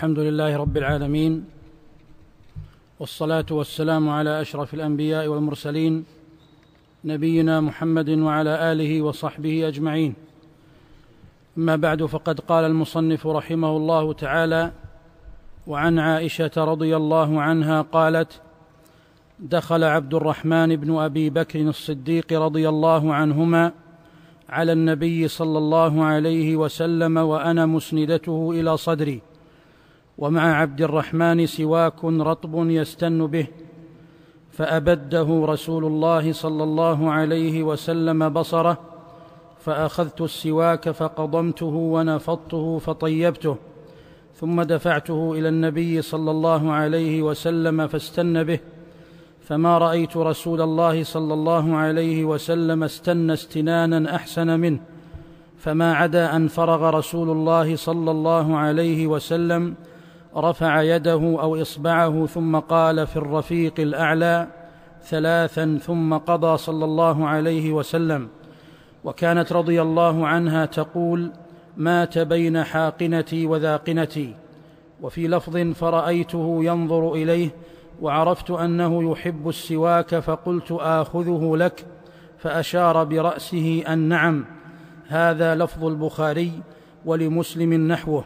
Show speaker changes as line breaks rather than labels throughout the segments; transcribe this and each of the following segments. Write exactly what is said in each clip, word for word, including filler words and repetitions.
الحمد لله رب العالمين، والصلاة والسلام على أشرف الأنبياء والمرسلين نبينا محمد وعلى آله وصحبه أجمعين. أما بعد، فقد قال المصنف رحمه الله تعالى: وعن عائشة رضي الله عنها قالت: دخل عبد الرحمن بن أبي بكر الصديق رضي الله عنهما على النبي صلى الله عليه وسلم وأنا مسندته إلى صدري، ومع عبد الرحمن سواك رطب يستن به، فأبده رسول الله صلى الله عليه وسلم بصره، فأخذت السواك فقضمته ونفضته فطيبته، ثم دفعته إلى النبي صلى الله عليه وسلم فاستن به، فما رأيت رسول الله صلى الله عليه وسلم استن استنانا أحسن منه، فما عدا أن فرغ رسول الله صلى الله عليه وسلم رفع يده أو إصبعه ثم قال في الرفيق الأعلى ثلاثا، ثم قضى صلى الله عليه وسلم. وكانت رضي الله عنها تقول: مات بين حاقنتي وذاقنتي. وفي لفظ: فرأيته ينظر إليه وعرفت أنه يحب السواك فقلت: آخذه لك؟ فأشار برأسه أن نعم. هذا لفظ البخاري، ولمسلم نحوه.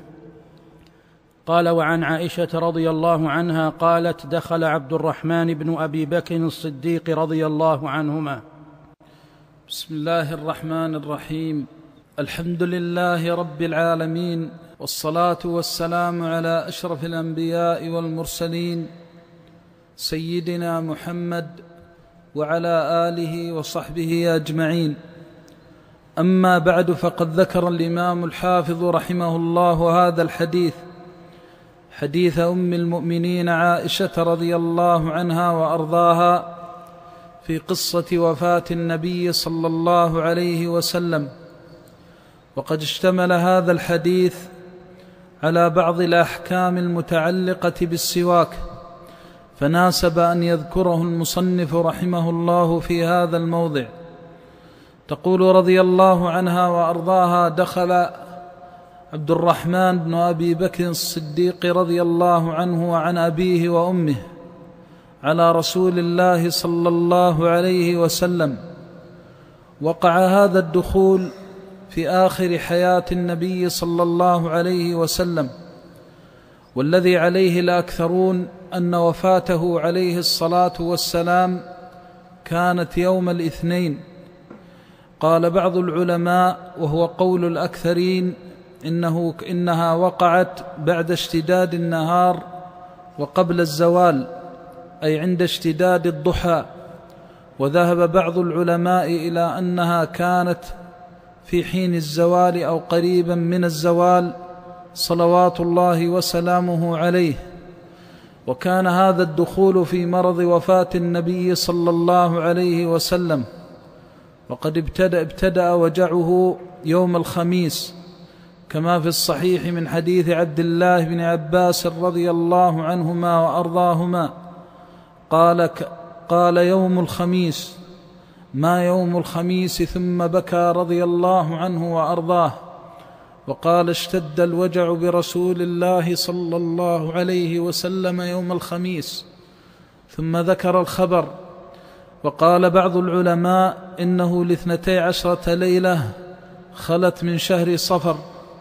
قال: وعن عائشة رضي الله عنها قالت: دخل عبد الرحمن بن أبي بكر الصديق رضي الله عنهما.
بسم الله الرحمن الرحيم. الحمد لله رب العالمين، والصلاة والسلام على أشرف الأنبياء والمرسلين سيدنا محمد وعلى آله وصحبه أجمعين. أما بعد، فقد ذكر الإمام الحافظ رحمه الله هذا الحديث، حديث أم المؤمنين عائشة رضي الله عنها وأرضاها في قصة وفاة النبي صلى الله عليه وسلم. وقد اشتمل هذا الحديث على بعض الأحكام المتعلقة بالسواك، فناسب أن يذكره المصنف رحمه الله في هذا الموضع. تقول رضي الله عنها وأرضاها: دخل عبد الرحمن بن أبي بكر الصديق رضي الله عنه وعن أبيه وأمه على رسول الله صلى الله عليه وسلم. وقع هذا الدخول في آخر حياة النبي صلى الله عليه وسلم، والذي عليه الأكثرون أن وفاته عليه الصلاة والسلام كانت يوم الاثنين. قال بعض العلماء، وهو قول الأكثرين، إنه إنها وقعت بعد اشتداد النهار وقبل الزوال، أي عند اشتداد الضحى. وذهب بعض العلماء إلى أنها كانت في حين الزوال أو قريبا من الزوال صلوات الله وسلامه عليه. وكان هذا الدخول في مرض وفاة النبي صلى الله عليه وسلم، وقد ابتدأ, ابتدأ وجعه يوم الخميس، كما في الصحيح من حديث عبد الله بن عباس رضي الله عنهما وأرضاهما قال, قال: يوم الخميس، ما يوم الخميس؟ ثم بكى رضي الله عنه وأرضاه، وقال: اشتد الوجع برسول الله صلى الله عليه وسلم يوم الخميس. ثم ذكر الخبر. وقال بعض العلماء إنه لاثنتي عشرة ليلة خلت من شهر صفر،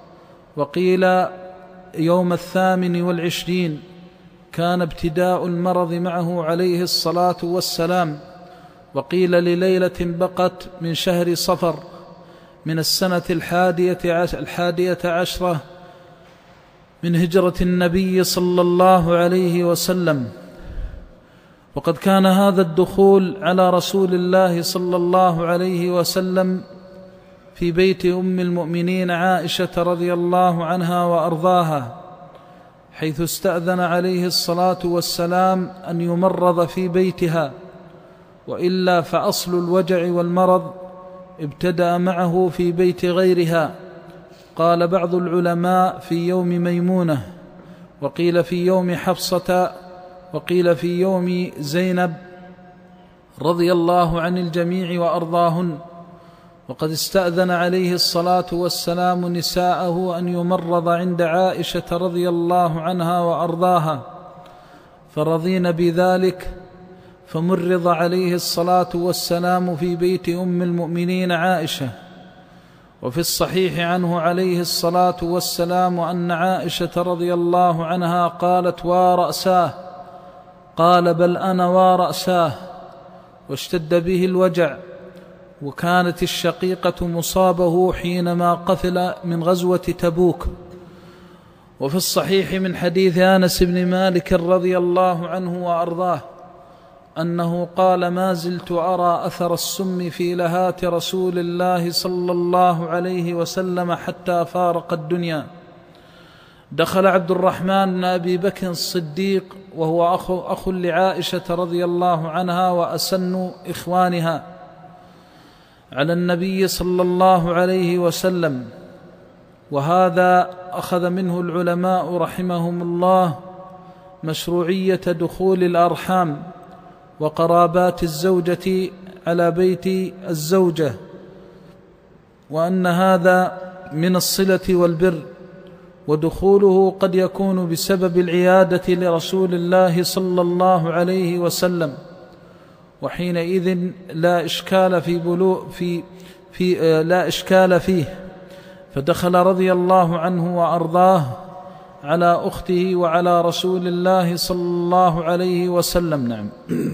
وقيل يوم الثامن والعشرين كان ابتداء المرض معه عليه الصلاة والسلام، وقيل لليلة بقت من شهر صفر من السنة الحادية, الحادية عشرة من هجرة النبي صلى الله عليه وسلم. وقد كان هذا الدخول على رسول الله صلى الله عليه وسلم في بيت أم المؤمنين عائشة رضي الله عنها وأرضاها، حيث استأذن عليه الصلاة والسلام أن يمرض في بيتها، وإلا فأصل الوجع والمرض ابتدأ معه في بيت غيرها. قال بعض العلماء في يوم ميمونة، وقيل في يوم حفصة، وقيل في يوم زينب رضي الله عن الجميع وأرضاهن. وقد استأذن عليه الصلاة والسلام نساءه أن يمرض عند عائشة رضي الله عنها وأرضاها، فرضين بذلك، فمرض عليه الصلاة والسلام في بيت أم المؤمنين عائشة. وفي الصحيح عنه عليه الصلاة والسلام أن عائشة رضي الله عنها قالت: ورأساه، قال: بل أنا ورأساه، واشتد به الوجع. وكانت الشقيقة مصابه حينما قفل من غزوة تبوك. وفي الصحيح من حديث أنس بن مالك رضي الله عنه وأرضاه أنه قال: ما زلت أرى أثر السم في لهات رسول الله صلى الله عليه وسلم حتى فارق الدنيا. دخل عبد الرحمن بن أبي بكر الصديق وهو أخو, أخو لعائشة رضي الله عنها وأسن إخوانها على النبي صلى الله عليه وسلم، وهذا أخذ منه العلماء رحمهم الله مشروعية دخول الأرحام وقرابات الزوجة على بيت الزوجة، وأن هذا من الصلة والبر، ودخوله قد يكون بسبب العيادة لرسول الله صلى الله عليه وسلم، وحينئذ لا إشكال في بلوغ في في لا إشكال فيه. فدخل رضي الله عنه وأرضاه على أخته وعلى رسول الله صلى الله عليه وسلم. نعم.